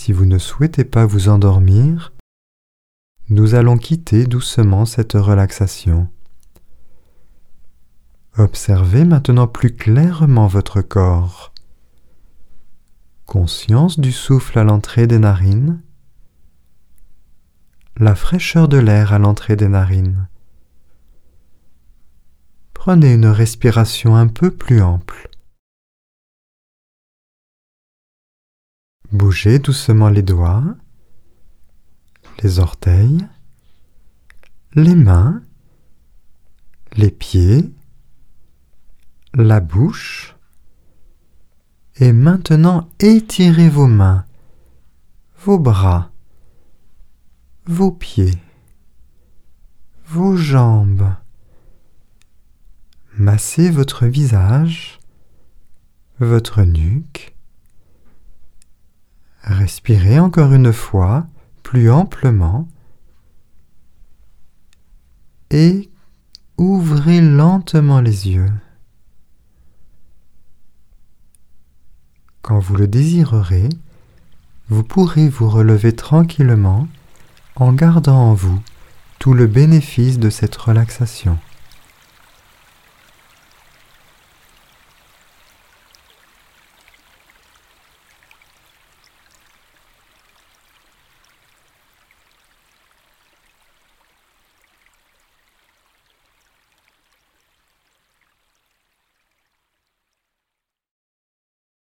Si vous ne souhaitez pas vous endormir, nous allons quitter doucement cette relaxation. Observez maintenant plus clairement votre corps. Conscience du souffle à l'entrée des narines, la fraîcheur de l'air à l'entrée des narines. Prenez une respiration un peu plus ample. Bougez doucement les doigts, les orteils, les mains, les pieds, la bouche. Et maintenant, étirez vos mains, vos bras, vos pieds, vos jambes. Massez votre visage, votre nuque. Respirez encore une fois, plus amplement. Et ouvrez lentement les yeux. Quand vous le désirerez, vous pourrez vous relever tranquillement en gardant en vous tout le bénéfice de cette relaxation.